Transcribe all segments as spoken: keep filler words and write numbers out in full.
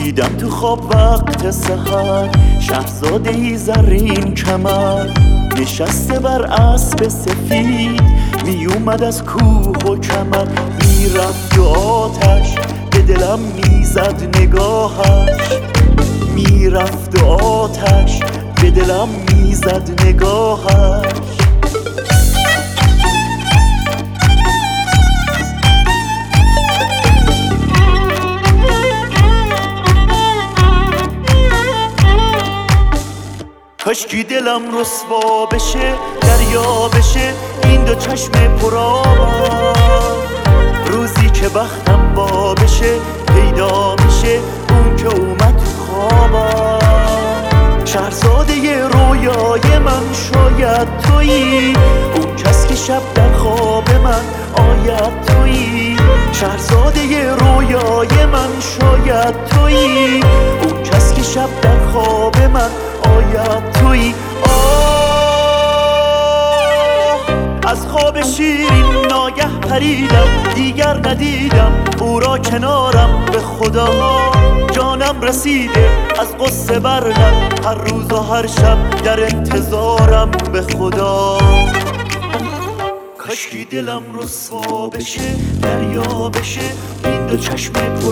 دیدم تو خواب وقت سحر شهزاده‌ای زرین کمر نشسته بر اسب سفید می اومد از کوه و کمر میرفت و آتش به دلم میزد نگاهش میرفت و آتش به دلم میزد نگاهش کاشکی دلم رسوا بشه دریا بشه این دو چشم پرآبم روزی که بختم با بشه پیدا میشه اون که اومد تو خوابم شهرزاده رویای من شاید تویی اون کس که شب در خواب من آید تویی شهرزاده رویای من شاید تویی اون کس که شب در خواب من آید تویی آه از خواب شیرین ناگه پریدم دیگر ندیدم او را کنارم به خدا جانم رسیده از قصه بر لب هر روز و هر شب در انتظارم به خدا کاشکی دلم رسوا بشه دریا بشه این دو چشم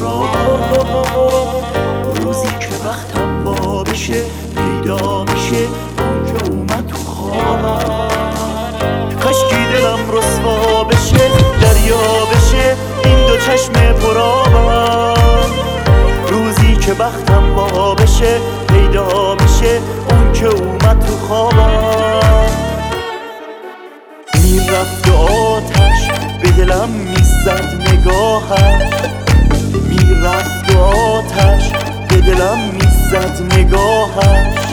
پرآب روزی که وقتم با بشه پیدا میشه اون که اومد تو خوابم کاشکی دلم رسوا بشه دریا بشه این دو چشم پرآبم روزی که وقتم با بشه پیدا میشه اون که اومد تو خوابم میرفت و آتش به دلم میزد نگاهش میرفت و آتش به دلم میزد نگاهش